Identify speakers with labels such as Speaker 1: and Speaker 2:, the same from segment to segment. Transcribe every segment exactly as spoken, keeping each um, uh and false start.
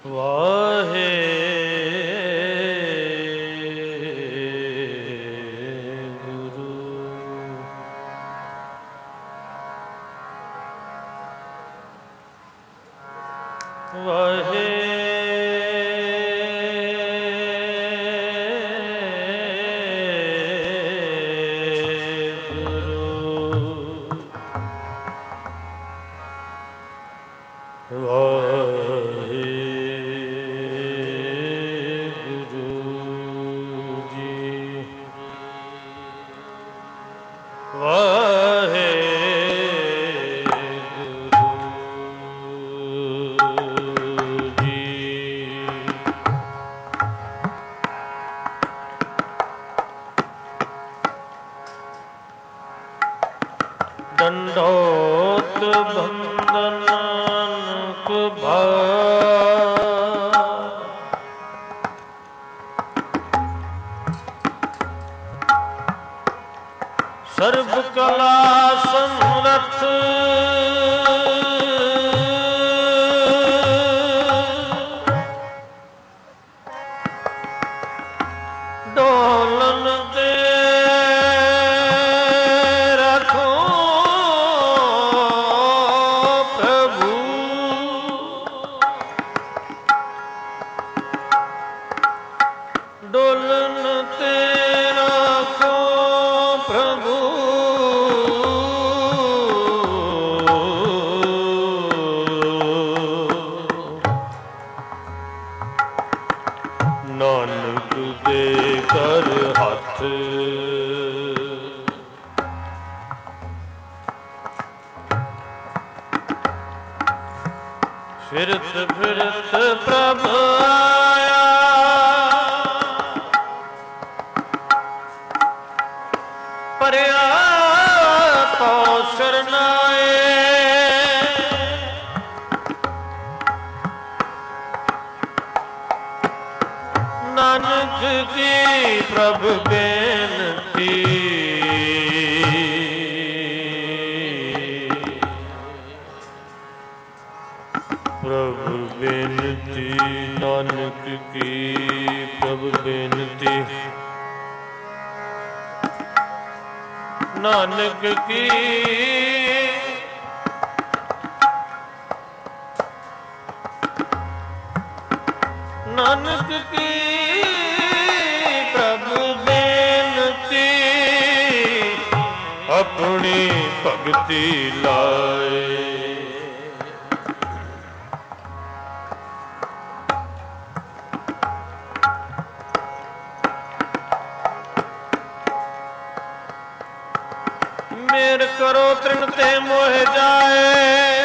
Speaker 1: ਵਾਹਿਗੁਰੂ ਵਾਹਿਗੁਰੂ ਦੰਡੋਤ ਬੰਦਨ ਨਾਨਕ ਭਾਇ ਸਰਬ ਕਲਾ ਸਮਰਥ ਡੋਲਨ ਤੇ ਡੋਲਨ ਤੇ ਰੱਖੋ ਪ੍ਰਭੂ ਨਾਨਕ ਦੇ ਕਰ ਹੱਥ ਫਿਰਤ ਫਿਰਤ ਪ੍ਰਭ ਆਇਆ ਪਰਿਆ ਤੋ ਸਰਨਾਏ ਨਾਨਕ ਕੀ ਪ੍ਰਭ ਬੇਨਤੀ ਪ੍ਰਭ ਬੇਨਤੀ ਨਾਨਕ ਕੀ ਪ੍ਰਭ ਬੇਨਤੀ ਨਾਨਕ ਕੀ ਨਾਨਕ ਕੀ ਪ੍ਰਭ ਬੇਨਤੀ ਆਪਣੀ ਭਗਤੀ ਲਾਏ ਮੇਰ ਕਰੋ ਤ੍ਰਿਣ ਤੇ ਮੋਹ ਜਾਏ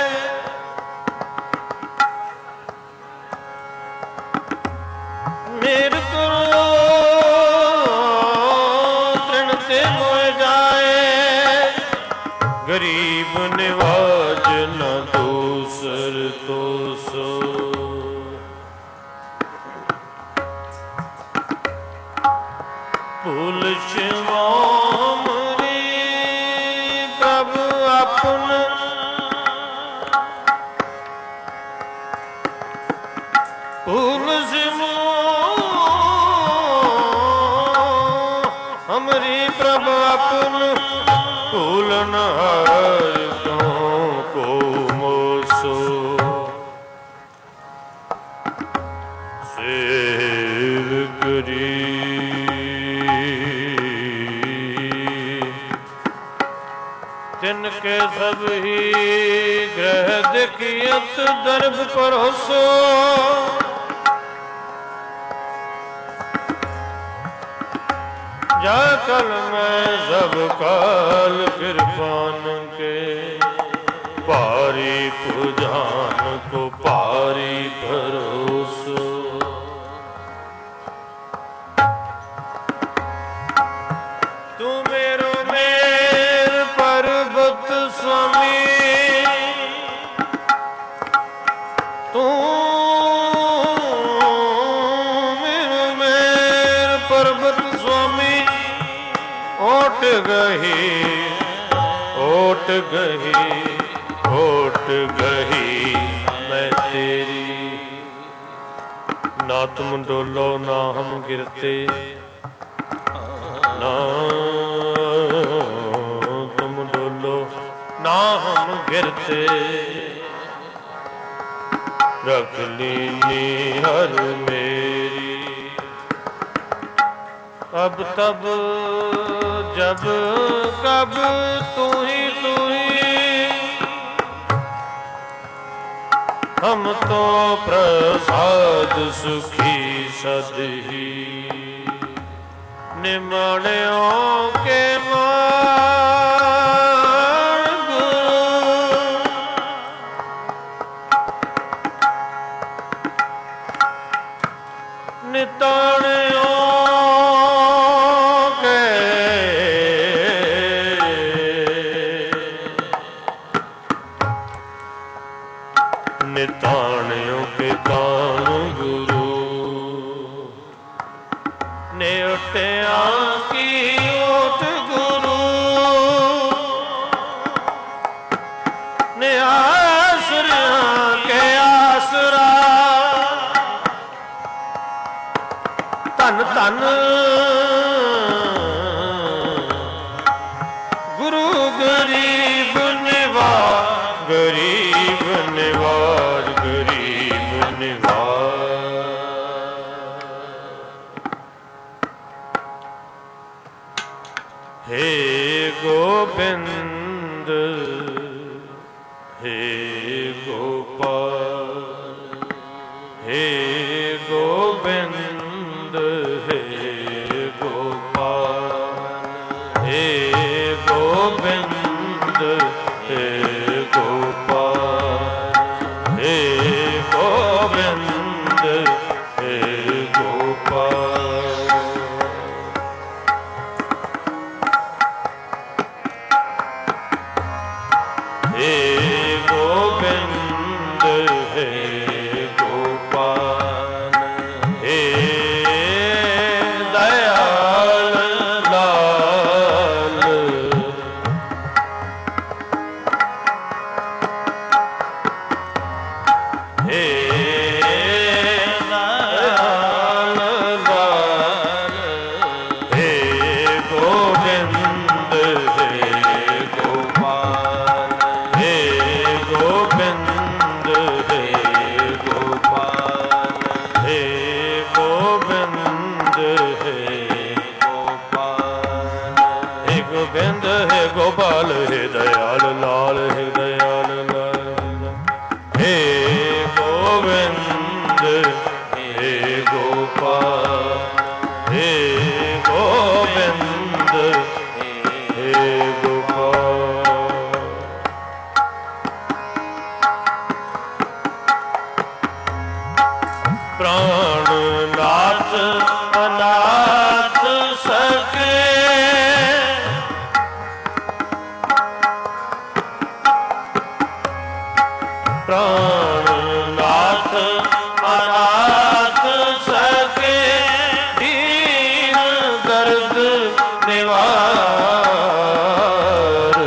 Speaker 1: ਮੇਰ ਕਰੋ ਤ੍ਰਿਣ ਤੇ ਮੋਹ ਜਾਏ ਗਰੀਬ ਨਿਵਾਜ ਨ ਦੂਸਰ ਤੋਸੋ ਭੂਲ ਸ਼ਿਵਾਮ ਆਪਨ ਭੂਲ ਸਿਮੋ ਹਮਰੀ ਪ੍ਰਭ ਆਪਨ ਭੂਲਨ ਹਰ ਕਿਉ ਕੋ ਮੋਸੋ ਸੇਵ ਕਰੀ जिनके सब ही ग्रह देखियत दर्भ परोसो जा कल मैं सब काल कृपान के पारी पुजान को पारी भरोसो तू मेरो स्वामी तू मेरे मेर पर्वत स्वामी ओट गही ओट गही ओट गही मैं तेरी ਨਾ ਤੁਮ ਡੋਲੋ ਨਾ ਹਮ ਗਿਰਤੇ, ਨਾ ਤੁਮ ਡੋਲੋ ਨਾ ਹਮ ਗਿਰਤੇ, रख लीनी हर मेरी। अब तब जब कब तू ही तू ही, हम तो प्रसाद सुखी सदही, निमण्यों के निताणियों के निताणियों के दान गुरु, नेवटिया की ओट गुरु, ने आसरिया के आसरा, धन धन गुरु गरीब निवार, गरीब निवार, गरीब निवार। हे गोबिंद हे गोपाल, हे गोबिंद हे गोपाल, हे गोबिंद हे गोपाल, हे गोबिंद हे गोपाल। हे गोबिंद हे गोपाल, हे दयाल लाल, हे दयाल लाल, हे गोबिंद हे गोपाल, हे गोबिंद हे गोपाल, हे गोबिंद हे गोपाल, हे गोबिंद हे गोपाल, हे दयाल लाल, हे दयाल लाल, हे गोबिंद हे गोपाल, हे गोबिंद हे गोपाल। प्राणनाथ अनाथ सके, प्राणनाथ अनाथ सके, दीन दर्द निवार,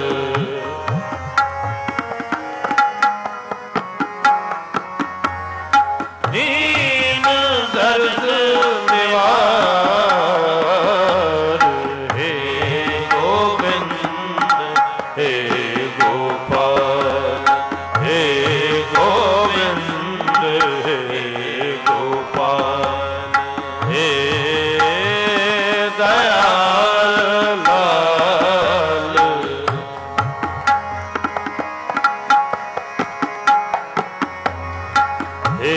Speaker 1: दीन दर्द निवार। हे गोबिंद हे गोपाल, हे गोबिंद हे गोपाल, हे दयाल लाल, हे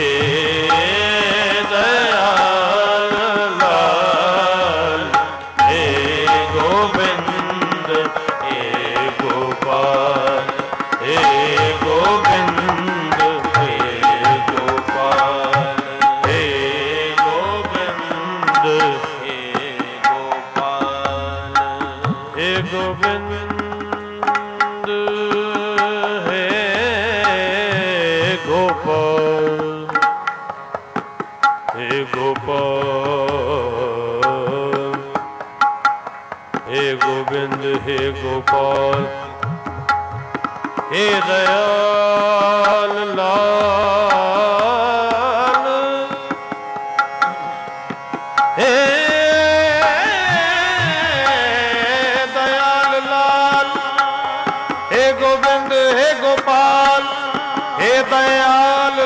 Speaker 1: दयाल लाल, हे गोबिंद हे गोपाल, हे गोबिंद हे गोपाल, हे गोबिंद हे गोपाल, हे गोबिंद हे गोपाल, हे गोपाल, हे गोबिंद हे गोपाल, हे दयाल लाल, दयाल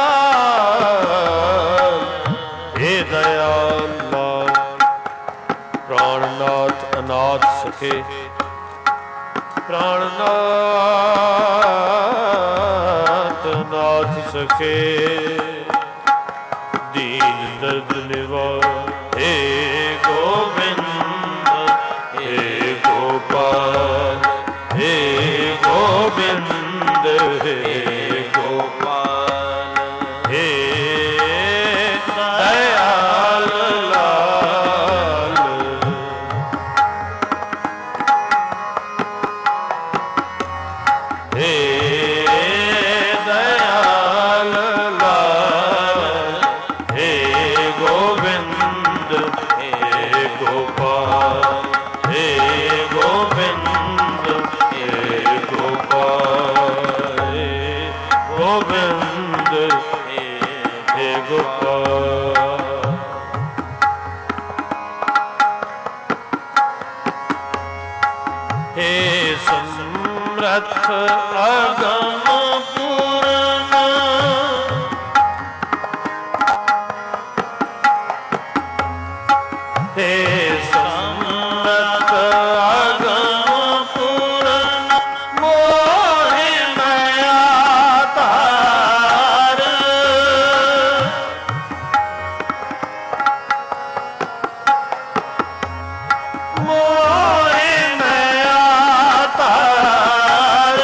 Speaker 1: लाल, हे दयाल लाल। प्राणनाथ अनाथ सखे, प्राणनाथ अनाथ सखे, दीन दर्द निवार, हे गोविंद, हे गोपाल, हे गोविंद, हे गोपाल, हे दयाल लाल। हे दयाल लाल, हे गोविंद, हे गोपाल, हे गोविंद, हे गोपाल, हे गोविंद, हे गोपाल। हे समरथ अगम पूर्ण, हे समरथ अगम पूर्ण, मोहि माया तार। मोहि माया तार,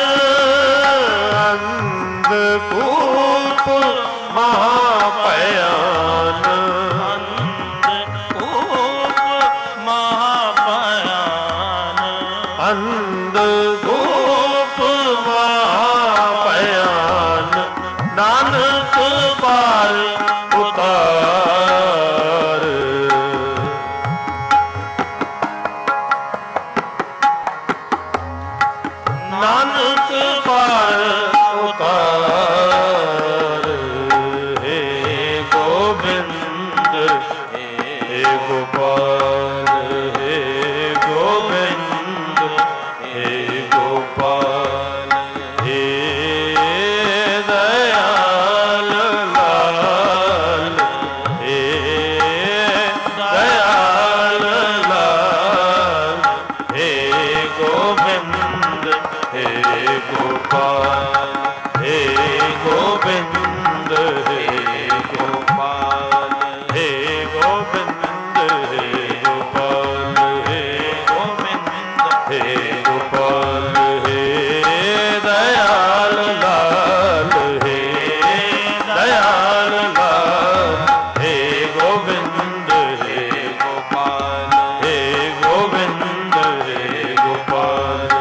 Speaker 1: अंधकूप महाभयान, अंधकूप महाभयान, नानक पार उतार। नानक पार उतार। हे गोविंद, हे गोपाल, हे गोविंद, हे गोपाल, हे दयाल लाल, हे दयाल लाल, हे गोविंद, हे गोपाल, हे गोविंद, हे गोपाल, हे गोविंद, हे गोपाल, हे गोविंद, हे गोपाल, हे दयाल लाल, हे दयाल लाल, हे गोविंद, हे गोपाल, हे गोविंद, हे गोपाल।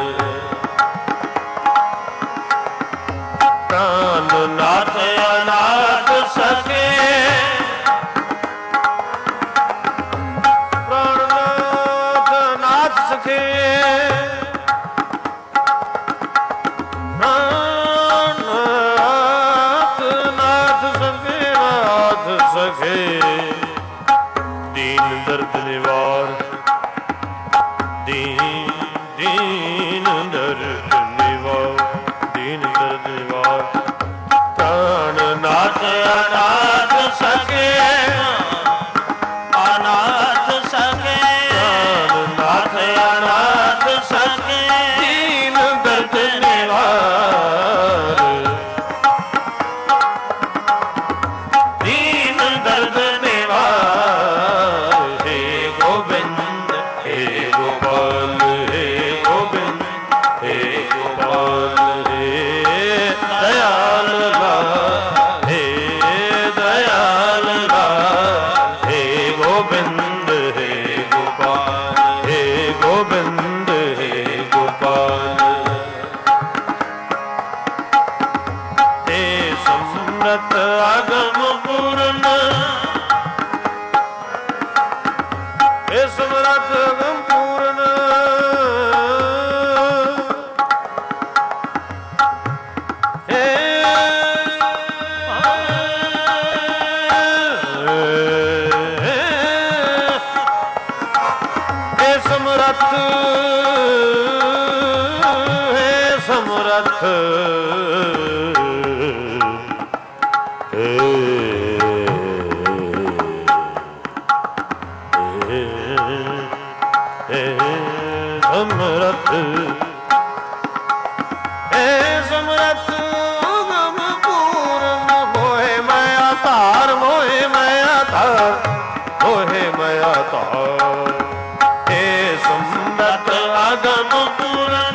Speaker 1: प्राणनाथ अनाथ सखे, प्राणनाथ अनाथ सखे, प्राणनाथ नाथ सखे, नाथ सखे, दीन दर्द निवार, दीन दीन दर्द निवार, दीन दर्द निवार। प्राणनाथ अनाथ सखे, अनाथ सखे, प्राणनाथ अनाथ सखे, दीन दर्द निवार, दीन दर्द निवार। हे गोविंद, हे गोपाल, हे गोविंद, हे गोपाल, हे दयाल लाल, हे दयाल लाल, हे गोविंद, हे गोपाल, हे गोविंद, हे गोपाल। हे समरथ अगम पूर्ण, हे समरथ अगम पूर्ण, हे हे समरथ, हे समरथ, ਸਮਰਥ ਏ ਸਮਰਥ ਗਮ ਪੂਰਨ ਹੋਏ ਮੈਂ ਆਧਾਰ ਮੋਏ ਮੈਂ ਆਧਾਰ ਹੋਏ ਮੈਂ ਆਧਾਰ ਏ ਸਮਰਥ ਅਗਮ ਪੂਰਨ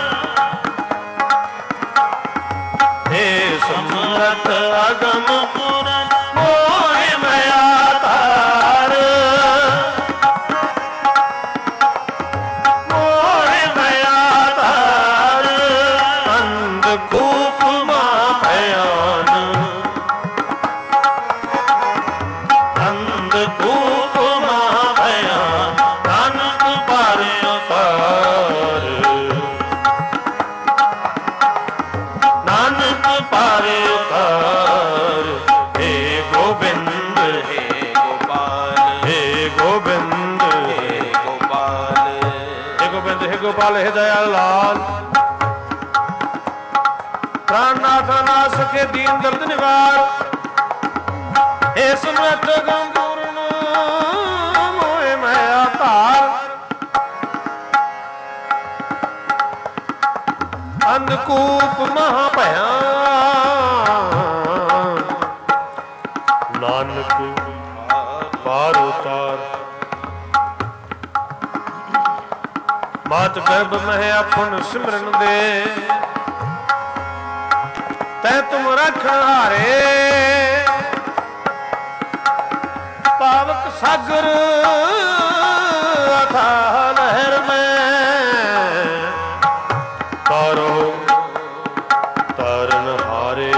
Speaker 1: ਏ ਸਮਰਥ ਅਗਮ ਪੂਰਨ ਹੋਏ ਮੈਂ ਆਧਾਰ ਹੋਏ ਮੈਂ ਆਧਾਰ ਅੰਧਕੂਪ ਮਾ ਭਿਆਨ ਅੰਧਕੂਪ ਮਾ ਭਿਆਨ ਨਾਨਕ ਪਾਰੇ ਉਤਾਰ ਨਾਨਕ ਪਾਰੇ ਉਤਾਰ ਹੇ ਗੋਬਿੰਦ ਹੇ ਗੋਪਾਲ ਹੇ ਗੋਬਿੰਦ ਹੇ ਗੋਪਾਲ ਹੇ ਗੋਬਿੰਦ ਹੇ ਗੋਪਾਲ ਹੇ ਦਇਆਲ ਲਾਲ ਪ੍ਰਾਨਨਾਥ ਨਾਥ ਸਖੇ ਦੀਨ ਦਰਦ ਨਿਵਾਰ ਹੇ ਸਮਰਥ ਗੰਪੂਰਨ ਮੋਏ ਮੈਂ ਆਧਾਰ ਅੰਧਕੂਪ ਮਹਾ ਭਿਆਨ ਨਾਨਕ ਪਾਰ ਉਤਾਰ ਮਾਤ ਗਰਭ ਮਹਿ ਆਪਨ ਸਿਮਰਨ ਦੇ ਤੈ ਤੁਮ ਰੱਖਣ ਹਾਰੇ ਪਾਵਕ ਸਾਗਰ ਅਥਾਹ ਲਹਿਰ ਮੈਂ ਤਾਰੋ ਤਰਨ ਹਾਰੇ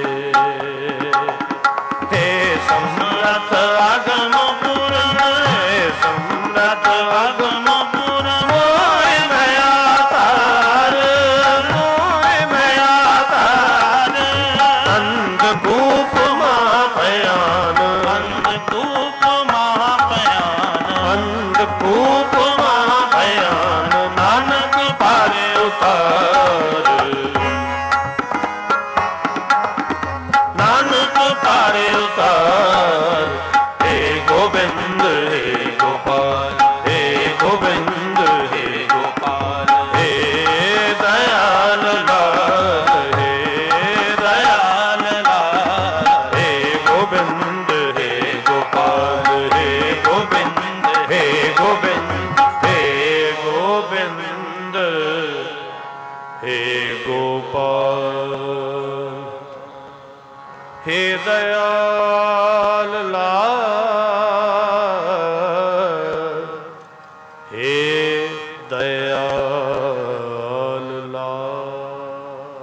Speaker 1: ਹੇ ਸਮਰਥ ਅਗਮ ਪੂਰਨ ਹੇ ਸਮਰਥ ਅਗਮ ਪੂਰਨ ਮੋਏ ਮੈਂ ਆਧਾਰ ਮੋਏ ਮੈਂ ਆਧਾਰ ਅੰਧਕੂਪ ਮਾ ਭਿਆਨ ਅੰਧਕੂਪ ਮਾ ਭਿਆਨ ਅੰਧਕੂਪ ਮਾ ਭਿਆਨ ਨਾਨਕ ਪਾਰੇ ਉਤਾਰ ਨਾਨਕ ਪਾਰੇ ਉਤਾਰ ਹੇ ਗੋਬਿੰਦ ਹੇ ਗੋਪਾਲ ਹੇ ਗੋਬਿੰਦ ਹੇ ਗੋਪਾਲ ਹੇ ਦਇਆਲ ਲਾਲ ਹੇ ਦਇਆਲ ਲਾਲ ਹੇ ਗੋਬਿੰਦ ਹੇ ਗੋਪਾਲ ਹੇ ਗੋਬਿੰਦ ਹੇ ਗੋਬਿੰਦ ਹੇ ਗੋਬਿੰਦ ਹੇ ਗੋਪਾਲ ਹੇ ਦਇਆਲ ਲਾਲ ਹੇ ਦਇਆਲ ਲਾਲ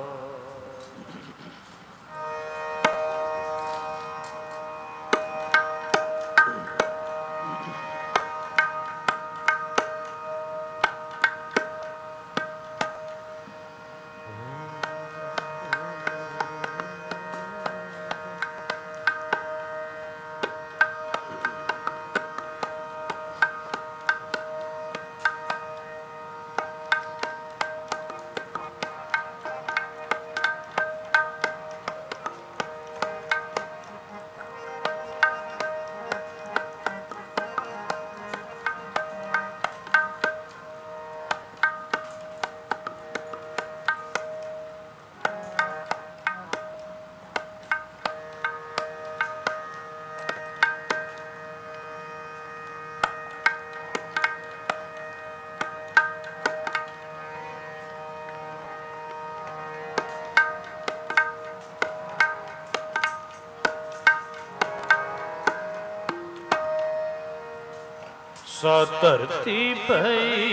Speaker 1: ਸਾ ਧਰਤੀ ਪਈ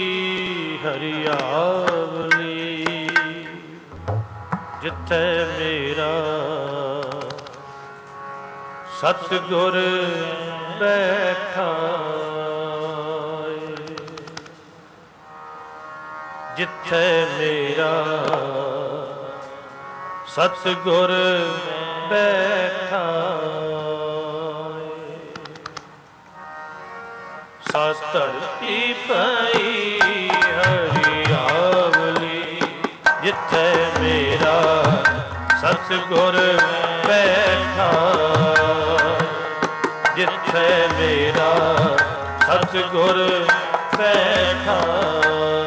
Speaker 1: ਹਰਿਆਵਲੀ ਜਿੱਥੇ ਮੇਰਾ ਸਤਿਗੁਰ ਬੈਠਾ ਜਿੱਥੇ ਮੇਰਾ ਸਤਿਗੁਰ ਬੈਠਾ ਸਾ ਧਰਤੀ ਪਈ ਹਰਿਆਵਲੀ ਜਿੱਥੇ ਮੇਰਾ ਸਤਿਗੁਰ ਬੈਠਾ ਜਿੱਥੇ ਮੇਰਾ ਸਤਿਗੁਰ ਬੈਠਾ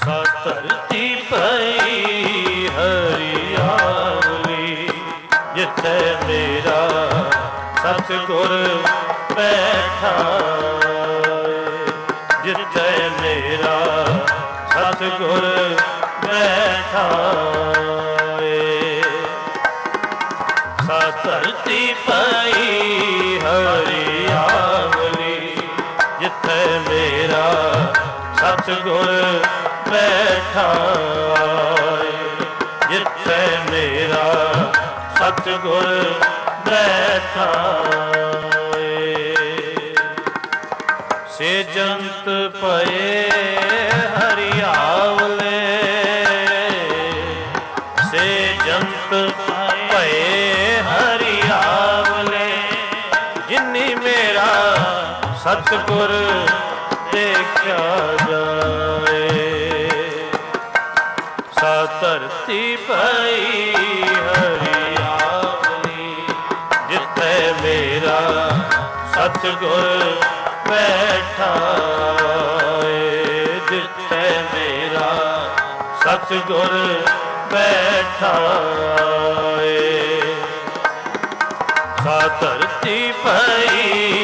Speaker 1: ਸਾ ਧਰਤੀ ਪਈ ਹਰਿਆਵਲੀ ਜਿੱਥੇ ਮੇਰਾ ਸਤਿਗੁਰ ਬੈਠਾ ਜਿੱਥੇ ਮੇਰਾ ਸਤਿਗੁਰ ਬੈਠਾ ਸਾ ਧਰਤੀ ਪਈ ਹਰਿਆਵਲੀ ਜਿੱਥੇ ਮੇਰਾ ਸਤਿਗੁਰ ਬੈਠਾ ਜਿੱਥੇ ਮੇਰਾ ਸਤਿਗੁਰ ਬੈਠਾ ਸੇ ਜੰਤ ਪਏ ਹਰਿਆਵਲੇ ਸੇ ਜੰਤ ਪਏ ਹਰਿਆਵਲੇ ਜਿਨੀ ਮੇਰਾ ਸਤਿਗੁਰ ਦੇਖਿਆ ਜਾਏ ਸਾ ਧਰਤੀ ਪਈ ਹਰਿਆਵਲੀ ਜਿੱਥੇ ਮੇਰਾ ਸਤਿਗੁਰ ਬੈਠਾ ਜਿੱਥੇ ਮੇਰਾ ਸਤਿਗੁਰ ਬੈਠਾ ਸਾ ਧਰਤੀ ਪਈ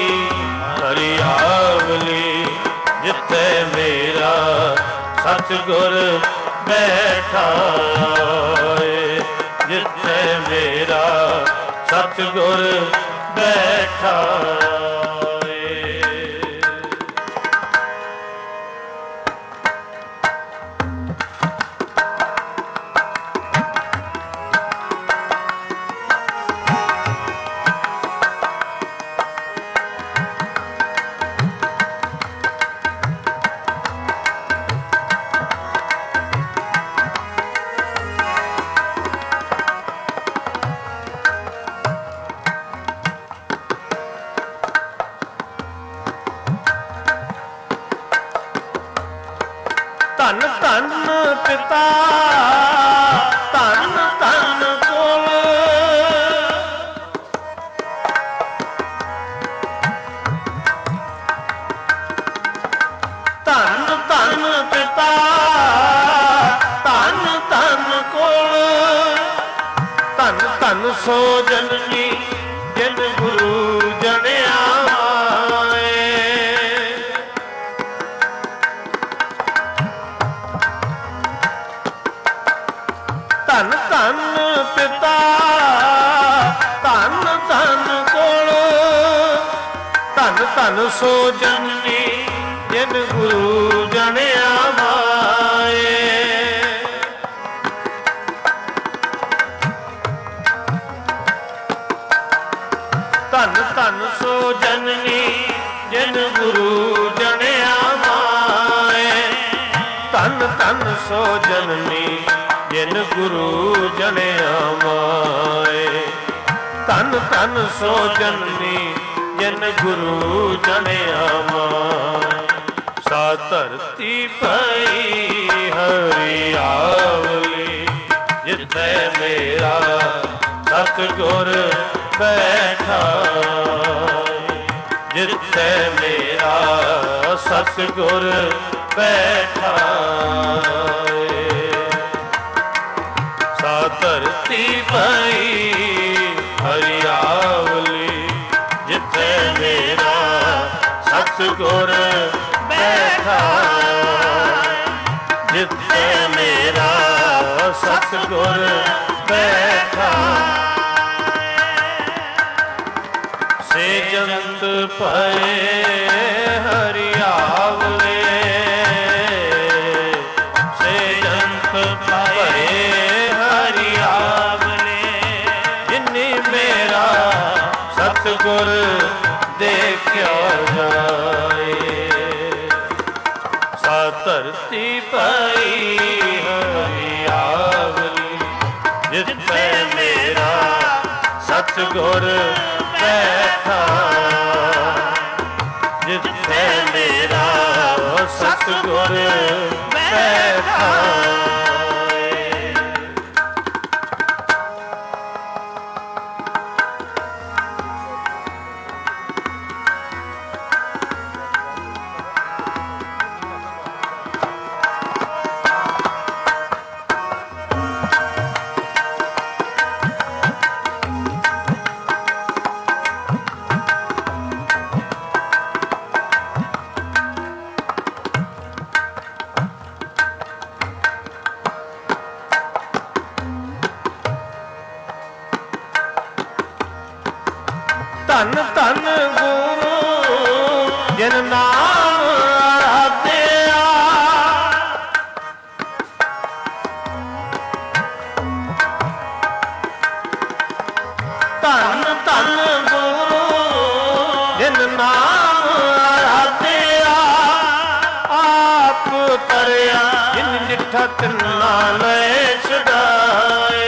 Speaker 1: ਹਰਿਆਵਲੀ ਜਿੱਥੇ ਮੇਰਾ ਸਤਿਗੁਰ ਬੈਠਾ ਜਿੱਥੇ ਮੇਰਾ ਸਤਿਗੁਰ ਬੈਠਾ ਧੰਨ ਧੰਨ ਪਿਤਾ ਧੰਨ ਧੰਨ ਕੋਲ ਧੰਨ ਧੰਨ ਪਿਤਾ ਧੰਨ ਧੰਨ ਕੋਲ ਧੰਨ ਧੰਨ ਸੋ ਜਨਨੀ ਜਿਨ ਗੁਰੂ ਜਣਿਆ ਧੰਨ ਧੰਨ ਪਿਤਾ ਧੰਨ ਧੰਨ ਕੋਲ ਧੰਨ ਧੰਨ ਸੋ ਜਨਨੀ ਜਿਨ ਗੁਰੂ ਜਣਿਆ ਮਾਏ ਧੰਨ ਧੰਨ ਸੋ ਜਨਨੀ ਜਿਨ ਗੁਰੂ ਜਣਿਆ ਮਾਏ ਧੰਨ ਧੰਨ ਸੋ ਜਨਨੀ ਜਿਨ ਗੁਰੂ ਜਣਿਆ ਮਾਏ ਧੰਨ ਧੰਨ ਸੋ ਜਨਨੀ ਜਿਨ ਗੁਰੂ ਜਣਿਆ ਮਾਏ ਸਾ ਧਰਤੀ ਪਈ ਹਰਿਆਵਲੀ ਜਿੱਥੇ ਮੇਰਾ ਸਤਿਗੁਰ ਬੈਠਾ ਜਿੱਥੇ ਮੇਰਾ ਸਤਿਗੁਰ ਬੈਠਾ ਧਰਤੀ ਪਈ ਹਰਿਆਵਲੀ ਜਿੱਥੇ ਮੇਰਾ ਸਤਿਗੁਰ ਬੈਠਾ ਜਿੱਥੇ ਮੇਰਾ ਸਤਿਗੁਰ ਬੈਠਾ ਸੇ ਜੰਤ ਪਏ ਹਰਿਆਵਲੇ ਸੇ ਜੰਤ ਪਏ ਸਤਿਗੁਰ ਦੇਖਿਆ ਜਾਏ ਸਾ ਧਰਤੀ ਪਈ ਹਰਿਆਵਲੀ ਜਿੱਥੇ ਮੇਰਾ ਸਤਿਗੁਰ ਬੈਠਾ ਜਿੱਥੇ ਮੇਰਾ ਸਤਿਗੁਰ ਬੈਠਾ ਧਨ ਧਨ ਗੁਰੂ ਜਿਨ ਨਾਮ ਆਰਾਧਿਆ। ਧਨ ਧਨ ਗੁਰੂ ਜਿਨ ਨਾਮ ਆਰਾਧਿਆ। ਆਪ ਤਰਿਆ ਜਿਨ ਡਿਠਾ ਤਿੰਨਾ ਲੈ ਛਡਾਏ।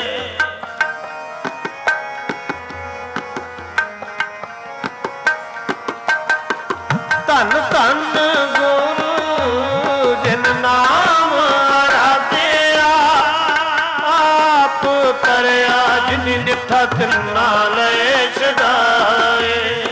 Speaker 1: ਧਨ ਧਨ ਗੁਰੂ ਜਿਨ ਨਾਮ ਆਰਾਧਿਆ। ਆਪ ਤਰਿਆ ਜਿਨ ਡਿਠਾ ਤਿੰਨਾ ਲੈ ਛਡਾਏ।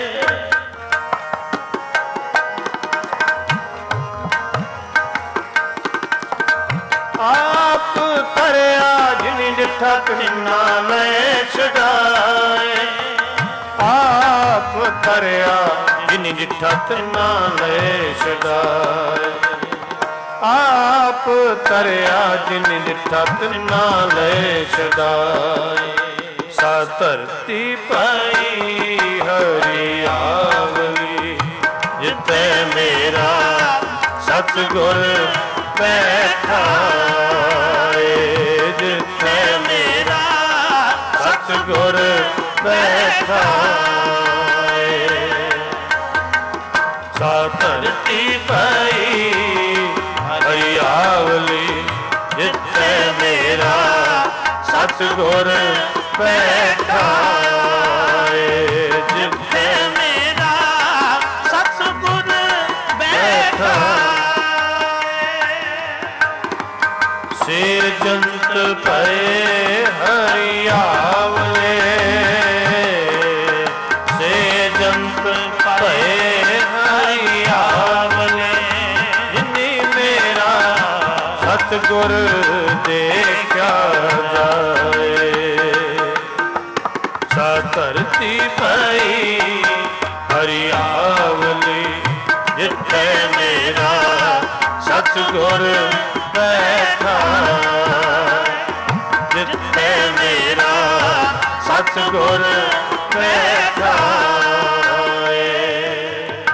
Speaker 1: ਆਪ ਤਰਿਆ ਜਿਨ ਡਿਠਾ ਤਿੰਨਾ ਲੈ ਛਡਾਏ। ਆਪ ਤਰਿਆ ਜਿਨ ਡਿਠਾ ਤਿੰਨਾ ਲੈ ਛਡਾਏ। ਆਪ ਤਰਿਆ ਜਿਨ ਡਿਠਾ ਤਿੰਨਾ ਲੈ ਛਡਾਏ। ਸਾ ਧਰਤੀ ਪਈ ਹਰਿਆਵਲੀ ਜਿੱਥੇ ਮੇਰਾ ਸਤਿਗੁਰ ਬੈਠਾ ਏ। ਜਿੱਥੇ ਮੇਰਾ ਸਤਿਗੁਰ ਬੈਠਾ ਏ। ਸਾ ਧਰਤੀ ਪਈ ਹਰਿਆਵਲੀ ਜਿੱਥੇ ਮੇਰਾ ਸਤਿਗੁਰ ਬੈਠਾ ਏ। ਜਿੱਥੇ ਮੇਰਾ ਸਤਿਗੁਰ ਬੈਠਾ ਸੇ ਜੰਤ ਪਏ ਹਰਿਆਵਲੇ। ਸੇ ਜੰਤ ਪਏ ਹਰਿਆਵਲੇ ਜਿਨੀ ਮੇਰਾ ਸਤਿਗੁਰ ਦੇਖਿਆ ਜਾਏ। ਸਾ ਧਰਤੀ ਪਈ ਹਰਿਆਵਲੀ ਜਿੱਥੇ ਮੇਰਾ ਸਤਿਗੁਰ ਬੈਠਾ। ਜਿੱਥੇ ਮੇਰਾ ਸਤਿਗੁਰ ਬੈਠਾ ਏ।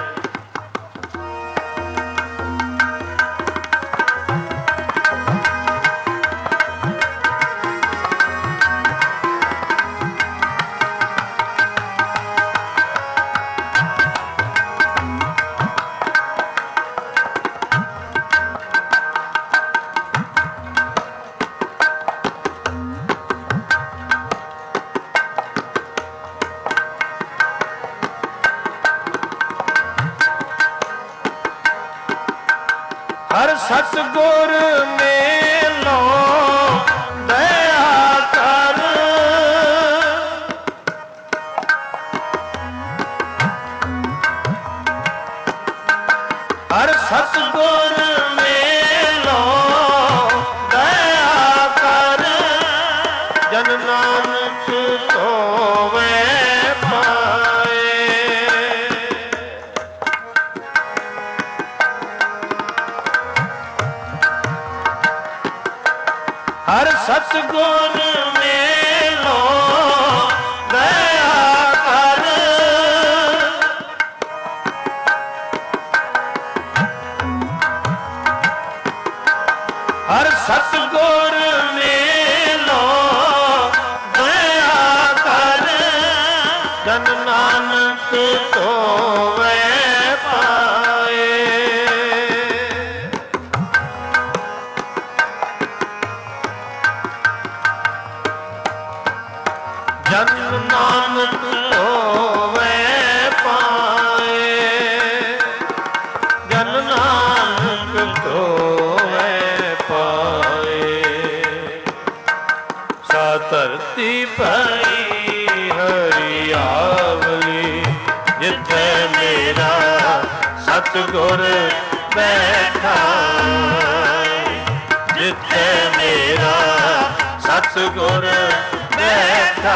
Speaker 1: ਹਰ ਸਤਿਗੁਰ ਮੇਲੋ ਦਇਆ ਕਰ। ਹਰ ਸਤਿਗੁਰ ਮੇਲੋ ਦਇਆ ਕਰ। ਜਨ ਨਾਨਕ ਧੋਵੈ ਪਾਏ। ਹਰ ਸਤਿਗੁਰ ਮੇਲੋ ਦਇਆ ਕਰ। ਹਰ ਸਤਿਗੁਰ ਮੇਲੋ ਦਇਆ ਕਰ। ਜਨ ਨਾਨਕ ਧੋਵੈ ਪਾਏ। ਜਨ ਨਾਨਕ ਧੋਵੈ ਪਾਏ। ਜਨ ਨਾਨਕ ਧੋਵੈ ਪਾਏ। ਸਾ ਧਰਤੀ ਪਈ ਹਰਿਆਵਲੀ ਜਿੱਥੇ ਮੇਰਾ ਸਤਿਗੁਰ ਬੈਠਾ। ਜਿੱਥੇ ਮੇਰਾ ਸਤਿਗੁਰ ਬੈਠਾ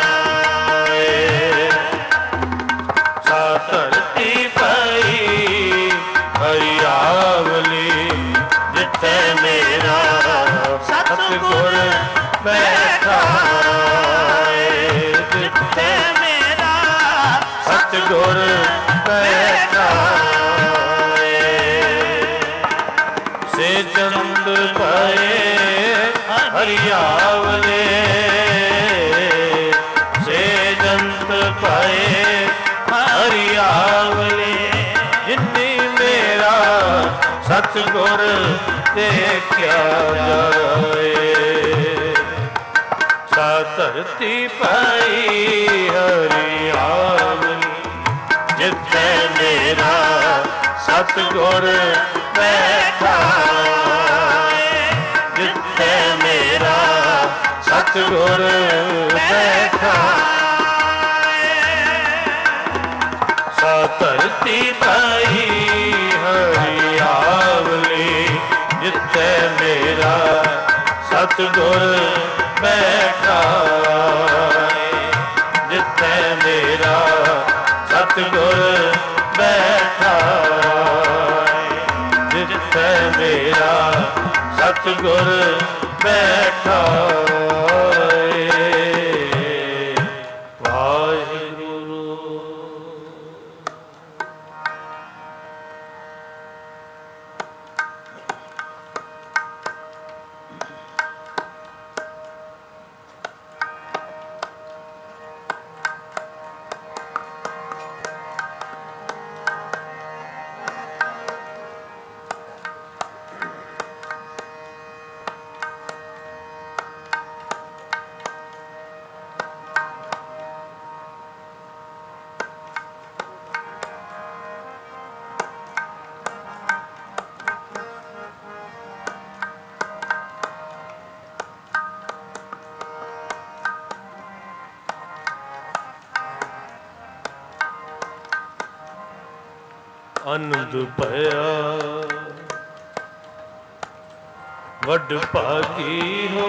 Speaker 1: ਏ। ਸਾ ਧਰਤੀ ਪਈ ਹਰਿਆਵਲੀ ਜਿੱਥੇ ਮੇਰਾ ਸਤਿਗੁਰ ਬੈਠਾ ਏ। ਜਿੱਥੇ ਮੇਰਾ सतगुर बैठाए से चंद पाए हरियावले से जंत पाए हरियावले जिन्नी मेरा सतगुर देखा जाए सा धरती पाई हरियावली जिथे मेरा सतगुर बैठा जिथे मेरा सतगुर बैठा सा धरती पाई हरियावली जिथे मेरा सतगुर बैठा जिथे मेरा सतगुर बैठा जिथे मेरा सतगुर बैठा वाहिगुरु। आनंद भया वड भागी हो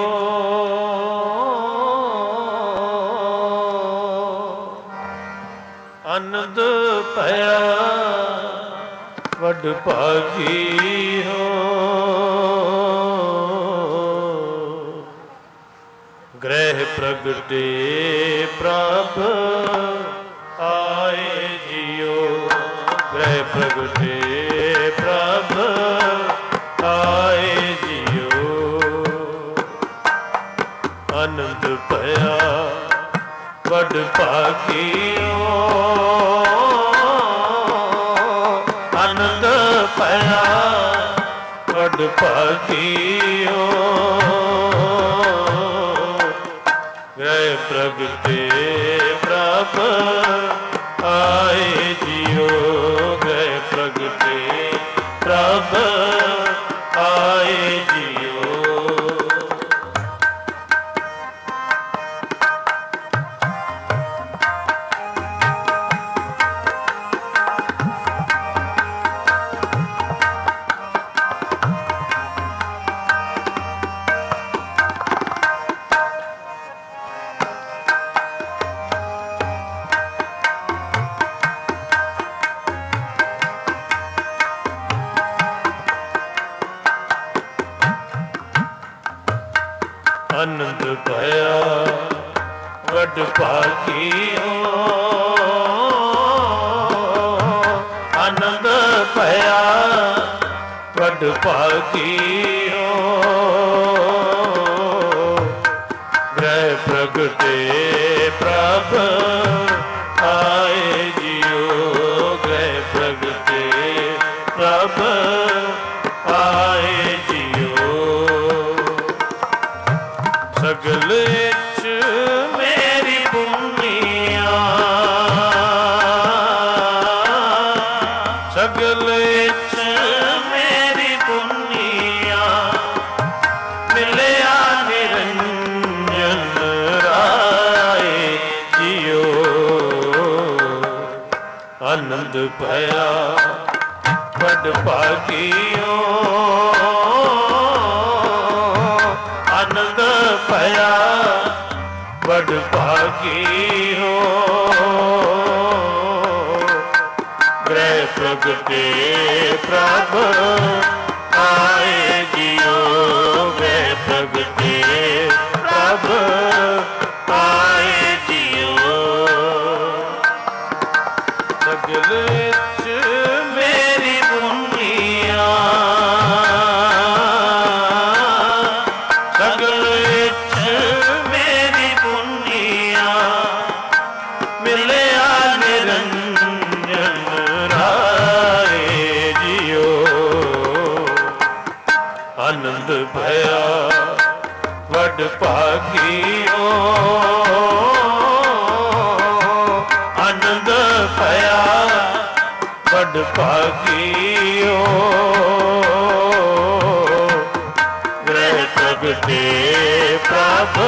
Speaker 1: आनंद भया वड भागी हो ग्रह प्रगटे प्रभ आए जियो ग्रह प्रगटे प्रभ आए जियो आनंद भया वड भागियो आनंद भया वड भागियो ग्रह प्रगटे प्रभ आए जियो ग्रह प्रगटे प्रभ आए जियो आनंद भया वड भागियो आनंद भया वड भागियो ग्रह प्रगटे प्रभ आए जियो ग्रह प्रगटे प्रभ आए जियो सगल इच मेरी पुनिया सगल इच मेरी पुनिया मिलया निरंजन राय जियो आनंद भया वड भागियो आनंद भया वड भागियो ग्रह प्रगटे प्रभ आए जियो ग्रह प्रगटे प्रभ आए जियो ਭਇਆ ਵਡ ਭਾਗੀਓ ਆਨੰਦ ਭਇਆ ਵਡ ਭਾਗੀਓ ਗ੍ਰਹਿ ਪ੍ਰਗਟੇ ਪ੍ਰਭ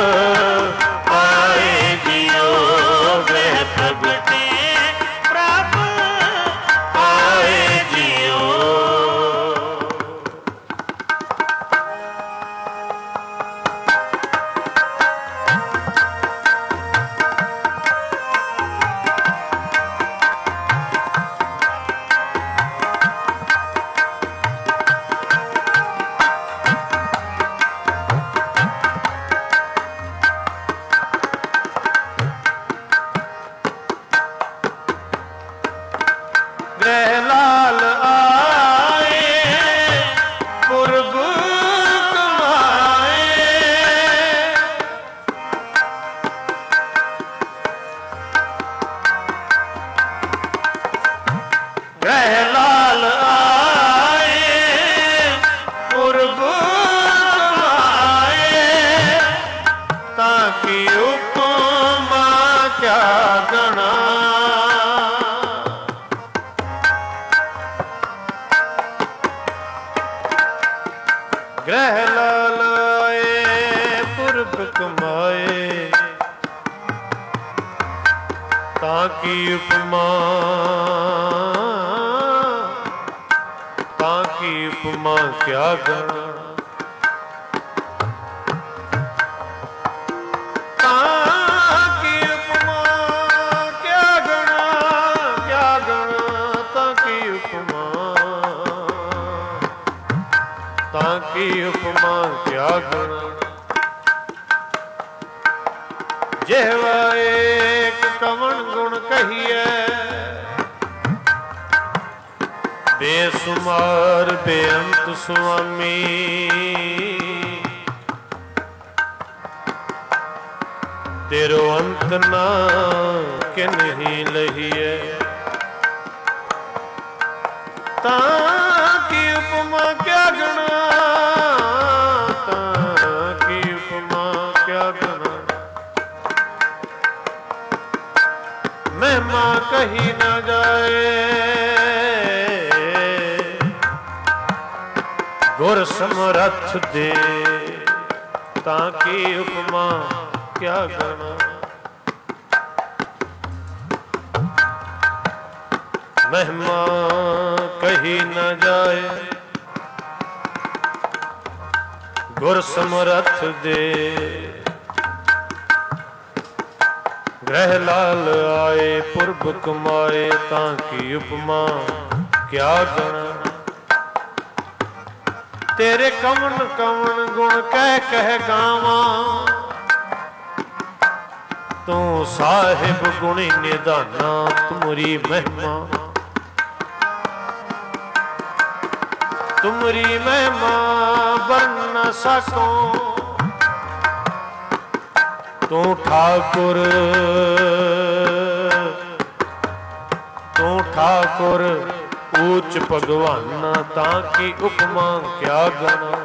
Speaker 1: ਆਏ ਜਿਉ ਗ੍ਰਹਿ ਪ੍ਰਗਟੇ ਪ੍ਰਭ ਆਏ ਜਿਉ ਗ੍ਰਹਿ ਲਾਲਾਏ ਪੁਰਬ ਕਮਾਏ ਤਾਂ ਕੀ ਉਪਮਾ ਤਾਂ ਕੀ ਉਪਮਾ ਕਿਆ ਗਣਾ ਕੀ ਉਪਮਾ ਕਿਆ ਗਣਾ ਜਿਹਵਾ ਏਕ ਕਵਣ ਗੁਣ ਕਹੀਐ ਬੇਸੁਮਾਰ ਬੇਅੰਤ ਸੁਆਮੀ ਤੇਰੋ ਅੰਤ ਨਾ ਕਿਨਹੀ ਲਹੀਐ ਤਾਂ ਕੀ ਉਪਮਾ ਕਿਆ ਗਣਾ ਮਹਿਮਾ ਕਹੀ ਨਾ ਜਾਏ ਗੁਰ ਸਮਰੱਥ ਦੇ ਤਾਂ ਕੀ ਉਪਮਾ ਕਿਆ ਗਣਾ ਮਹਿਮਾ ਕਹੀ ਨਾ ਜਾਏ ਗੁਰ ਸਮਰੱਥ ਦੇ ਗ੍ਰਹਿ ਲਾਲ ਆਏ ਪੁਰਬ ਕਮਾਏ ਤਾਂ ਕੀ ਉਪਮਾ ਕਿਆ ਗਣਾ ਤੇਰੇ ਕਵਣ ਕਵਣ ਗੁਣ ਕਹਿ ਕਹਿ ਗਾਵਾਂ ਤੂੰ ਸਾਹਿਬ ਗੁਣੀ ਨਿਧਾਨਾ ਤੁਮਰੀ ਮਹਿਮਾ ਤੁਮਰੀ ਮਹਿਮਾ ਵਰਨ ਨ ਸਕੋ ਤੂੰ ਠਾਕੁਰ ਤੂੰ ਠਾਕੁਰ ਊਚ ਭਗਵਾਨਾ ਤਾਂ ਕੀ ਉਪਮਾ ਕਿਆ ਗਣਾ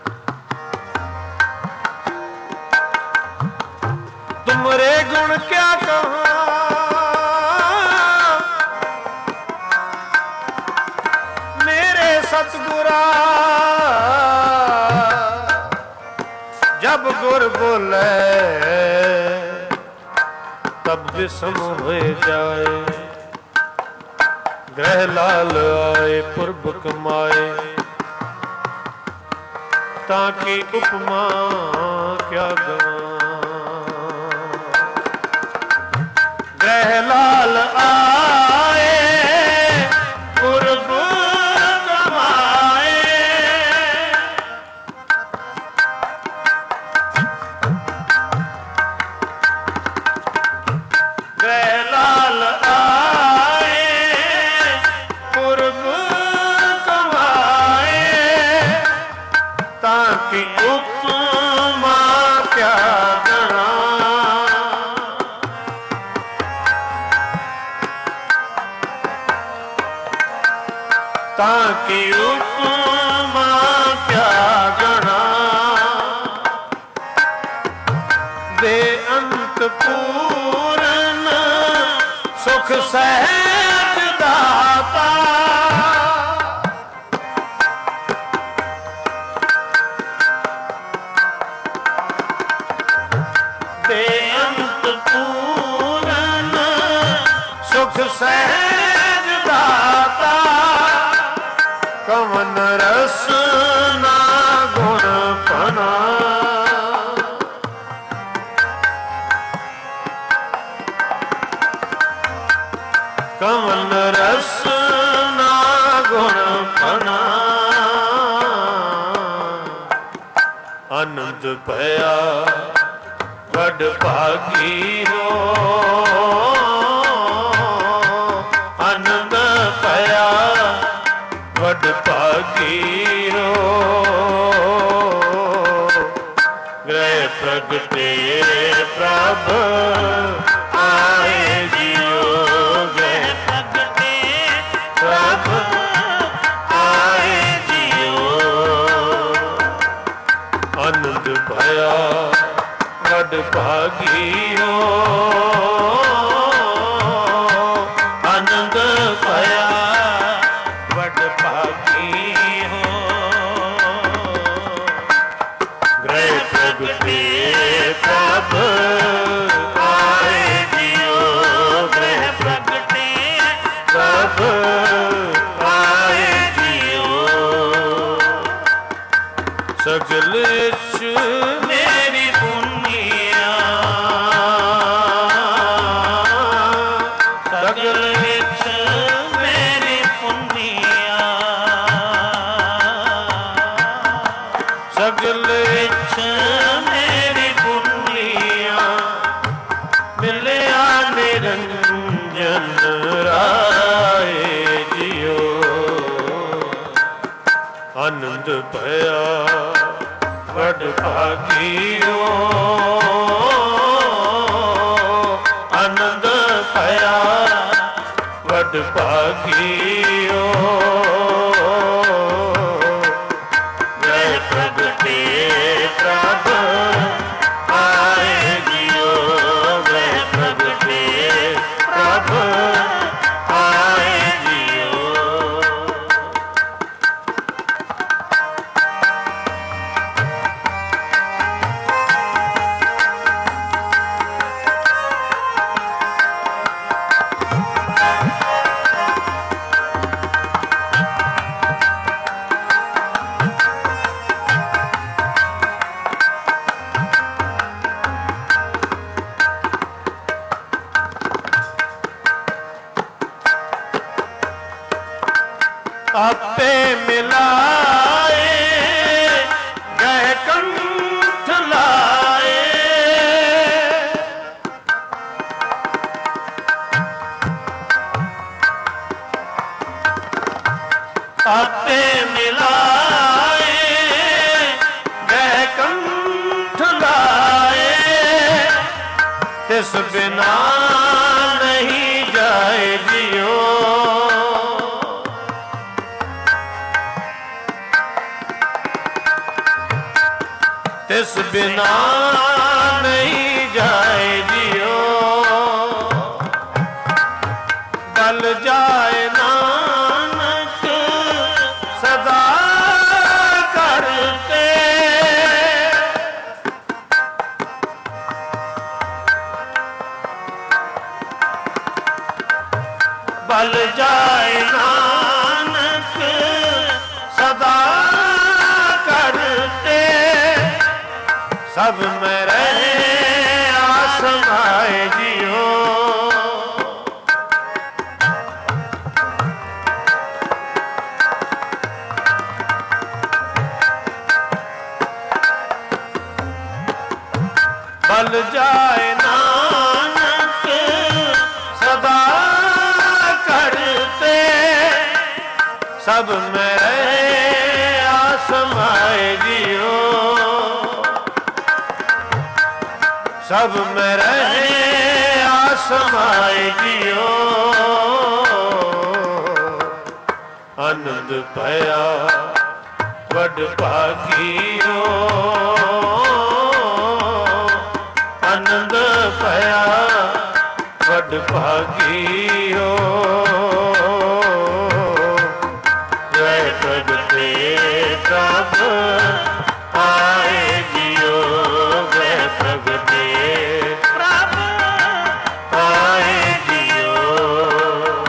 Speaker 1: ਤੁਮਰੇ ਗੁਣ ਕਿਆ ਕਹਾਂ ਮੇਰੇ ਸਤਿਗੁਰਾ ਜਬ ਗੁਰ ਬੋਲੇ ਤਬ ਵਿਸਮ ਹੋਏ ਜਾਏ ਗ੍ਰਹਿ ਲਾਲ ਆਏ ਪੁਰਬ ਕਮਾਏ ਤਾਂ ਕੀ ਉਪਮਾ ਕਿਆ ਗਣਾ ਗ੍ਰਹਿ ਲਾਲ ਆਏ ਪੁਰਬ ਕਮਾਏ ਗ੍ਰਹਿ ਲਾਲ ਆਏ ਪੁਰਬ ਕਮਾਏ ਤਾਂ ਕਿ ਉਪਮਾ ਕਿਆ ਗਣਾ ਤਾਂ ਕਿ ਉਪਮਾ ਕਿਆ ਗਣਾ ਅੰਤ ਪੂਰਨ ਸੁਖ ਸਹਿਜ ਦਾਤਾ। ਬੇਅੰਤ ਪੂਰਨ ਸੁਖ ਸਹਿਜ ਦਾਤਾ। ਕਵਨ ਰਸਨਾ ਗੁਣ ਪਨਾ। ਕਵਨ ਰਸਨਾ ਗੁਣ ਪਨਾ। ਆਨੰਦ ਭਇਆ ਵਡ ਭਾਗੀ ਹੋ। ਆਨੰਦ ਭਇਆ ਵਡ ਭਾਗੀ ਹੋ। ਗ੍ਰਹਿ ਪ੍ਰਗਟੇ ਪ੍ਰਭ ਆਏ ਜੀਓ। ਗ੍ਰਹਿ ਪ੍ਰਗਟੇ ਪ੍ਰਭ ਆਏ ਜੀਓ। ਆਨੰਦ ਭਇਆ ਵਡ ਭਾਗੀ ਹੋ। ਆਨੰਦ ਭਇਆ ਵਡ ਭਾਗੀ ਹੋ। ਗ੍ਰਹਿ ਪ੍ਰਗਟੇ ਪ੍ਰਭ ਆਏ ਜੀਓ। ਗ੍ਰਹਿ ਪ੍ਰਗਟੇ ਪ੍ਰਭ ਆਏ ਜੀਓ। ਸਗਲ ਇਛ ਮੇਰੀ ਪੁੰਨੀਆ। ਸਗਲ ਇਛ ਮੇਰੀ ਪੁੰਨੀਆ। ਸਗਲ ਇਛ ਮੇਰੀ ਪੁੰਨੀਆ। ਮਿਲਿਆ ਨਿਰੰਜਨ ਰਾਏ ਜੀਓ। ਆਨੰਦ ਭਇਆ ਵਡ ਭਾਗੀ ਹੋ। ਆਨੰਦ ਭਇਆ ਵਡ ਭਾਗੀ ਹੋ। ਗ੍ਰਹਿ ਪ੍ਰਗਟੇ ਪ੍ਰਭ ਆਏ ਜੀਓ। ਗ੍ਰਹਿ ਪ੍ਰਗਟੇ ਪ੍ਰਭ ਆਏ ਜੀਓ। ਆਪੇ ਮਿਲਾਏ ਗਹਿ ਕੰਠ ਲਾਏ। ਆਪੇ ਮਿਲਾਏ ਗਹਿ ਕੰਠ ਲਾਏ। ਤਿਸ ਬਿਨਾ ਨਹੀਂ ਜਾਏ ਜੀਓ। ਤਿਸ ਬਿਨਾ ਨਹੀਂ ਜਾਏ ਜੀਓ। ਬਲ ਜਾਏ ਨਾਨਕ ਸਦਾ ਕਰਤੇ। ਬਲ ਜਾਏ ਨਾਨਕ ਸਦਾ ਕਰਤੇ। ਸਭ ਮੈਂ ਰਹੇ ਆਸਮਾਏ ਜੀਓ। ਬਲ ਜਾਏ ਨਾਨਕ ਸਦਾ ਕਰਤੇ। ਸਭ ਮੈਂ ਰਹੇ ਆਸਮਾਏ ਜੀਓ। ਸਭ ਮੈਂ ਰਹੇ ਆਸਮਾਏ ਜੀਓ। ਆਨੰਦ ਭਇਆ ਵਡ ਭਾਗੀ ਹੋ। ਆਨੰਦ ਭਇਆ ਵਡ ਭਾਗੀ ਹੋ ਜੈ ਪ੍ਰਗਟੇ ਪ੍ਰਭ ਆਏ ਜਿਉ ਜੈ ਪ੍ਰਗਟੇ ਪ੍ਰਭ ਆਏ ਜਿਉ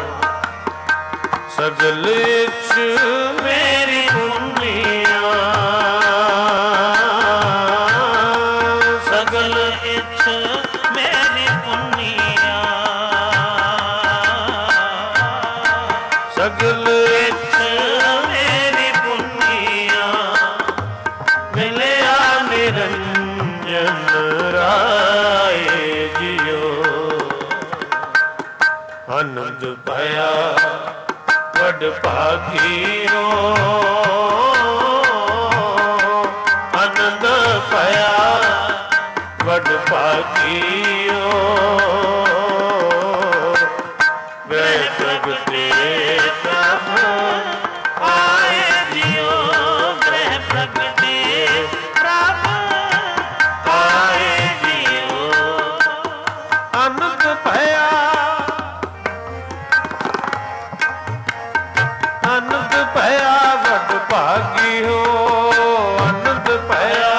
Speaker 1: ਸਗਲ ਇਛ ਮੇਰੀ ਪੁੰਨੀਆ ਸਗਲ ਇਛ ਮੇਰੀ ਪੁੰਨੀਆ ਸਗਲ ਇਛ ਮੇਰੀ ਪੁੰਨੀਆ ਮਿਲਿਆ ਨਿਰੰਜਨ ਰਾਏ ਜਿਉ ਆਨੰਦ ਭਇਆ ਵਡ ਭਾਗੀ ਹੋ ਆਨੰਦ ਭਇਆ ਵਡ ਭਾਗੀ ਹੋ ਗ੍ਰਹਿ ਪ੍ਰਗਟੇ ਪ੍ਰਭ ਆਏ ਜਿਉ ਗ੍ਰਹਿ ਪ੍ਰਗਟੇ ਪ੍ਰਭ ਆਏ ਜਿਉ ਆਨੰਦ ਭਇਆ ਆਨੰਦ ਭਇਆ ਵਡ ਭਾਗੀ ਹੋ ਆਨੰਦ ਭਇਆ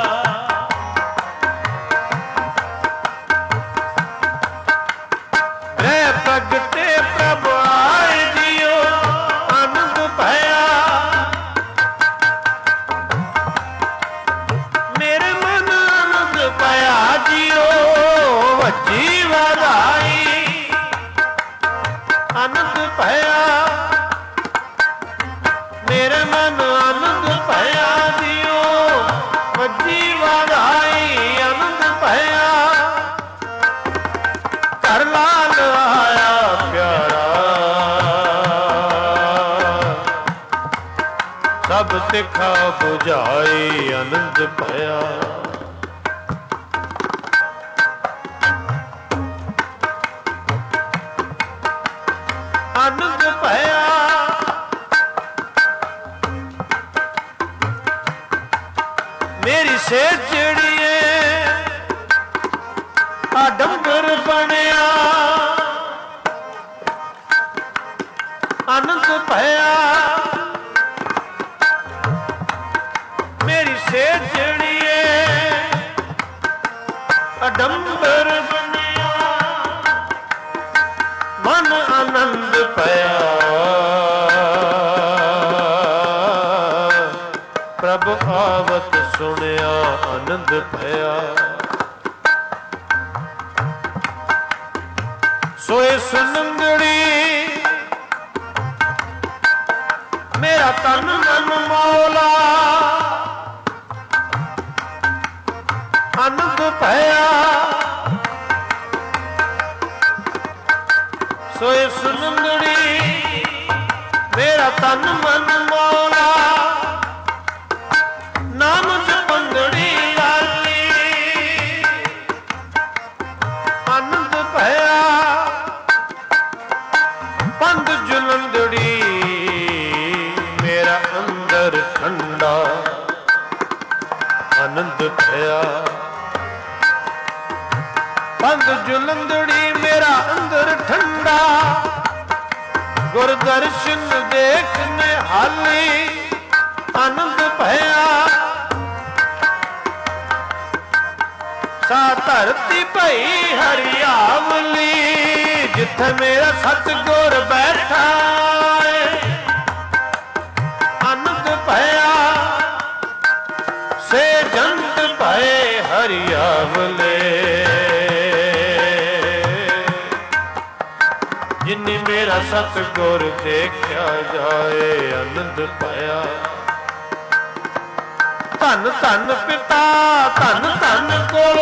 Speaker 1: ਗ੍ਰਹਿ ਪ੍ਰਗਟੇ ਪ੍ਰਭ ਆਏ ਜਿਉ ਆਨੰਦ ਭਇਆ ਮੇਰੇ ਮਨ ਆਨੰਦ ਭਇਆ ਜਿਉ ਵੱਜੀ ਵਧਾਈ ਆਨੰਦ ਭਇਆ ਮੇਰੇ ਮਨ ਆਨੰਦ ਭਇਆ ਜਿਉ ਵੱਜੀ ਵਧਾਈ ਆਨੰਦ ਭਇਆ ਘਰ ਲਾਲ ਆਇਆ ਪਿਆਰਾ ਸਭ ਤਿਖਾ 부ਝਾਈ ਆਨੰਦ ਭਇਆ ਆਨੰਦ ਭਇਆ ਮੇਰੀ ਸੇਜ ਜਿਹੜੀਏ ਆਡੰਬਰ ਬਣਿਆ ਆਨੰਦ ਭਇਆ ਮੇਰੀ ਸੇਜ ਜਿਹੜੀਏ ਆਡੰਬਰ ਬਣਿਆ ਮਨ ਆਨੰਦ ਭਇਆ ਪ੍ਰਭ ਆਵਤ ਸੁਣਿਆ ਆਨੰਦ ਭਇਆ ਸੋਏ ਸੁਨੰਦੜੀ ਮੇਰਾ ਤਨ ਮਨ ਮੌਲਾ ਆਨੰਦ ਭਇਆ ਸੋਏ ਸੁਨੰਦੜੀ ਮੇਰਾ ਤਨ ਮਨ ਮੌਲਾ ਨਾਮ ਜਪੰਦੜੀ ਲਾਲੀ ਆਨੰਦ ਭਇਆ ਪੰਧ ਜੁਲੰਦੜੀ ਮੇਰਾ ਅੰਦਰ ਠੰਡਾ ਆਨੰਦ ਭਇਆ ਪੰਧ ਜੁਲੰਦੜੀ ਮੇਰਾ ਅੰਦਰ ਠੰਡਾ ਗੁਰ ਦਰਸ਼ਨ ਦੇਖ ਨਿਹਾਲੀ ਆਨੰਦ ਭਇਆ ਸਾ ਧਰਤੀ ਭਈ ਹਰਿਆਵਲੀ ਜਿੱਥੇ ਮੇਰਾ ਸਤਿਗੁਰ ਬੈਠਾ ਏ ਆਨੰਦ ਭਇਆ ਸੇ ਜੰਤ ਭਏ ਹਰਿਆਵਲੇ ਜਿਨਿ ਮੇਰਾ ਸਤਿਗੁਰ ਦੇਖਿਆ ਜਾਏ ਆਨੰਦ ਭਇਆ ਧੰਨ ਧੰਨ ਪਿਤਾ ਧੰਨ ਧੰਨ ਕੋਲ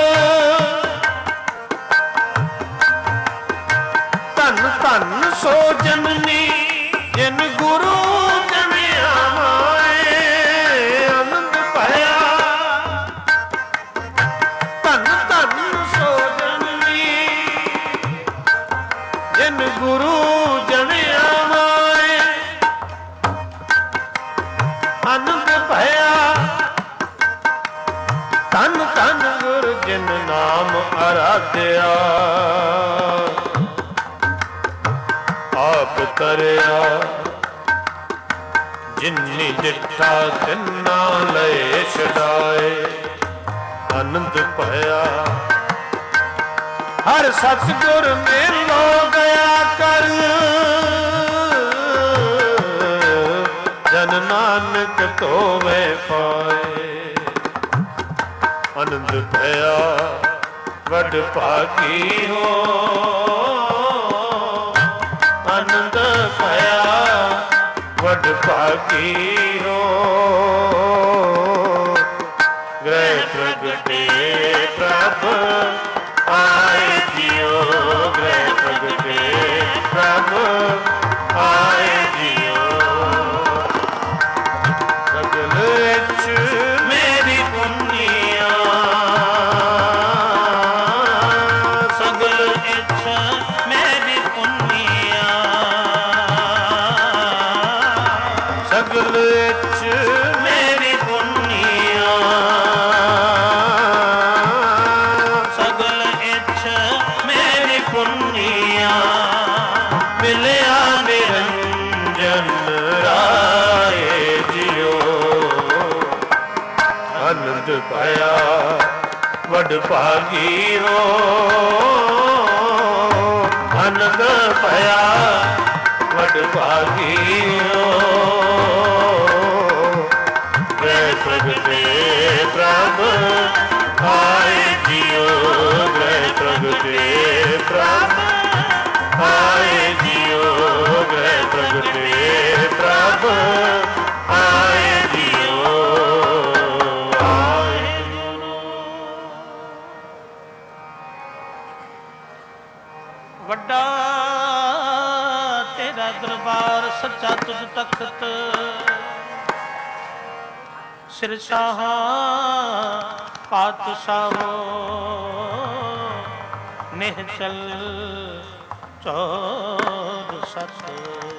Speaker 1: ਧੰਨ ਧੰਨ ਸੋ ਜਨਨੀ ਜਿਨ ਗੁਰੂ ਜਨਿਆ ਮਾਏ ਆਨੰਦ ਭਇਆ ਧੰਨ ਧੰਨ ਸੋ ਜਨਨੀ ਜਿਨ ਗੁਰੂ ਜਨਿਆ ਮਾਏ ਆਨੰਦ ਭਇਆ ਧੰਨ ਧੰਨ ਗੁਰ ਜਿਨ ਨਾਮ ਅਰਾਧਿਆ ਆਪ ਤਰਿਆ। ਜਿਨਨੀ ਡਿਠਾ ਤਿੰਨਾ ਲਏ ਛਡਾਏ, ਆਨੰਦ ਭਇਆ। ਹਰ ਸਤਿਗੁਰ ਮੇਲੋ ਗਿਆ ਕਰ, ਜਨ ਨਾਨਕ ਧੋਵੇ ਪਾਏ। ਆਨੰਦ ਭਇਆ ਵਡ ਭਾਗੀ ਹੋ, ਆਨੰਦ ਭਇਆ ਵਡ ਭਾਗੀ ਹੋ। ਗ੍ਰਹਿ ਪ੍ਰਗਟੇ ਪ੍ਰਭ ਆਏ ਜਿਉ, ਗ੍ਰਹਿ ਪ੍ਰਗਟੇ ਪ੍ਰਭ ਆਏ ਜਿਉ। ਸਗਲ ਵਿੱਚ ਮੇਰੀ ਪੁੰਨੀਆ, ਸਗਲ ਵਿੱਚ ਮੇਰੀ ਪੁੰਨੀਆ। ਸਗਲ ਵਿੱਚ ਮੇਰੀ ਪੁੰਨੀਆ, ਸਗਲ ਵਿੱਚ ਮੇਰੀ ਪੁੰਨੀਆ। ਮਿਲਿਆ ਨਿਰੰਜਨ ਰਾਏ ਜਿਉ, ਆਨੰਦ ਭਇਆ ਵਡ ਭਾਗੀ ਹੋ। ਆਨੰਦ ਭਇਆ ਵਡ ਭਾਗੀ ਹੋ। ਗ੍ਰਹਿ ਪ੍ਰਗਟੇ ਪ੍ਰਭ ਆਏ ਜਿਉ, ਗ੍ਰਹਿ ਪ੍ਰਗਟੇ ਪ੍ਰਭ ਆਏ ਜਿਉ, ਗ੍ਰਹਿ ਪ੍ਰਗਟੇ ਪ੍ਰਭ ਆਏ ਜਿਉ।
Speaker 2: ਵੱਡਾ ਤੇਰਾ ਦਰਬਾਰ ਸੱਚਾ ਤੁਝ ਤਖਤ, ਸਿਰ ਸ਼ਾਹਾਂ ਪਾਤਸ਼ਾਹੋ ਨਿਹਚਲ ਚੌਰ ਸਤ।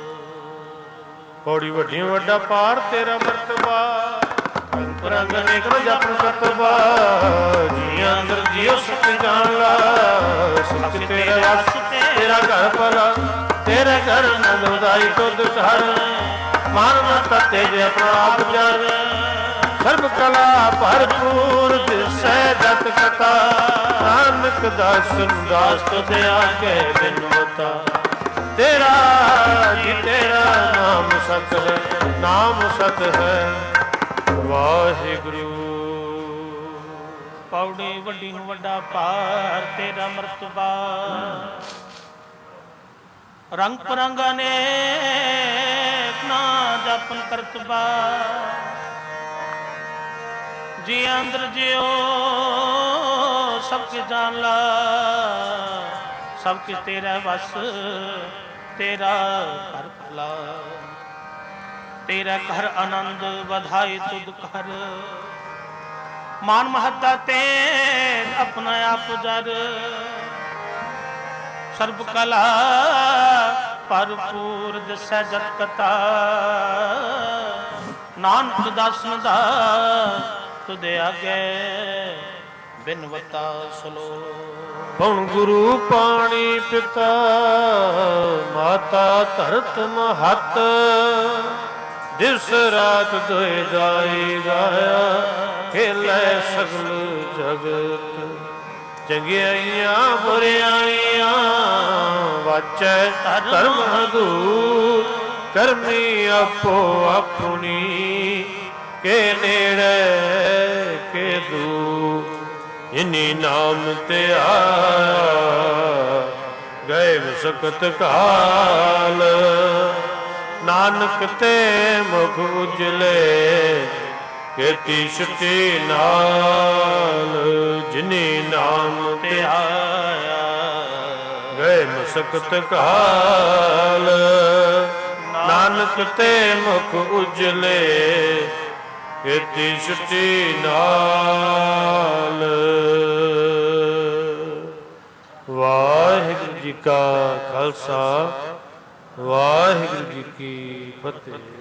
Speaker 1: ਪੌੜੀ ਵੱਡੀ ਵੱਡਾ ਪਾਰ ਤੇਰਾ ਮਰਤਬਾ, ਰੰਗ ਅਨੇਕ ਜਪਨ ਕਰਤਬਾ। ਜੀਆਂ ਅੰਦਰ ਜੀਉ ਸੁਖ ਜਾਣ ਲਾ, ਸੁਖ ਤੇਰਾ ਵਸ ਤੇਰਾ ਘਰ ਭਲਾ। ਤੇਰੇ ਘਰ ਨੰਦ ਉਦਾਈ ਤੁਧ ਘਰ, ਮਨ ਮਤ ਤੇਜ ਆਪਣਾ ਆਪ ਜਨ। ਸਰਬ ਕਲਾ ਭਰਪੂਰ ਦਿਸੈ ਜਤ ਕਥਾ, ਨਾਨਕ ਦਾਸਨ ਦਾਸ ਤੁਧ ਆਗੇ ਬਿਨਵਤਾ। ਤੇਰਾ ਜੀ ਤੇਰਾ ਨਾਮ ਸਤ ਹੈ, ਨਾਮ ਸਤ ਹੈ ਵਾਹਿਗੁਰੂ।
Speaker 2: ਪੌੜੀ ਵੱਡੀ ਨੂੰ ਵੱਡਾ ਪਾਰ ਤੇਰਾ ਮਰਤਬਾ, ਰੰਗ ਪਰੰਗਾ ਨੇ ਨਾ ਜਪਨ ਕਰਤਬਾ। ਜੀ ਅੰਦਰ ਜਿਉ ਸਭ ਕੇ ਜਾਣ ਲਾ, ਸਭ ਕੇ ਤੇਰਾ ਵਸ ਤੇਰਾ ਘਰ ਭਲਾ। ਤੇਰਾ ਘਰ ਆਨੰਦ ਵਧਾਏ ਤੁਧ ਘਰ, ਮਾਨ ਮਹੱਤਾ ਤੇ ਆਪਣਾ ਆਪ ਜਰ। ਸਰਬ ਕਲਾ ਭਰਪੂਰ ਦਿਸੈ ਜਤ ਕਥਾ, ਨਾਨਕ ਦਾਸਨ ਦਾ ਤੁਧ ਆਗੇ ਬਿਨਵਤਾ ਸਲੋ।
Speaker 1: ਪਉਣ ਗੁਰੂ ਪਾਣੀ ਪਿਤਾ, ਮਾਤਾ ਧਰਤ ਮਹਤ। ਦਿਵਸ ਰਾਤ ਦੋਇ ਜਾਈ ਗਾਇਆ, ਖੇਲੇ ਸਗਲ ਜਗਤ। ਚੰਗਿਆਈਆਂ ਬੁਰਿਆਈਆਂ ਵਾਚੈ ਧਰਮ ਹਦੂਰ। ਕਰਮੀ ਆਪੋ ਆਪਣੀ, ਕੇ ਨੇੜੇ ਕੇ ਦੂਰ। ਇਨੀ ਨਾਮ ਤੇ ਆਇਆ, ਗਏ ਵਿਸਕਤ ਕਾਲ। ਨਾਨਕ ਤੇ ਮੁਖ ਉਜਲੇ, ਕੀਤੀ ਛੁੱਟੀ ਨਾਲ। ਜਿਨੀ ਨਾਮ ਤੇ ਆਇਆ, ਗਏ ਮੁਸਕਤ ਕਾਲ। ਨਾਨਕ ਤੇ ਮੁਖ ਉਜਲੇ, ਕੀਤੀ ਛੁੱਟੀ ਨਾਲ। ਵਾਹਿਗੁਰੂ ਜੀ ਕਾ ਖਾਲਸਾ, ਵਾਹਿਗੁਰੂ ਜੀ ਕੀ ਫਤਿਹ।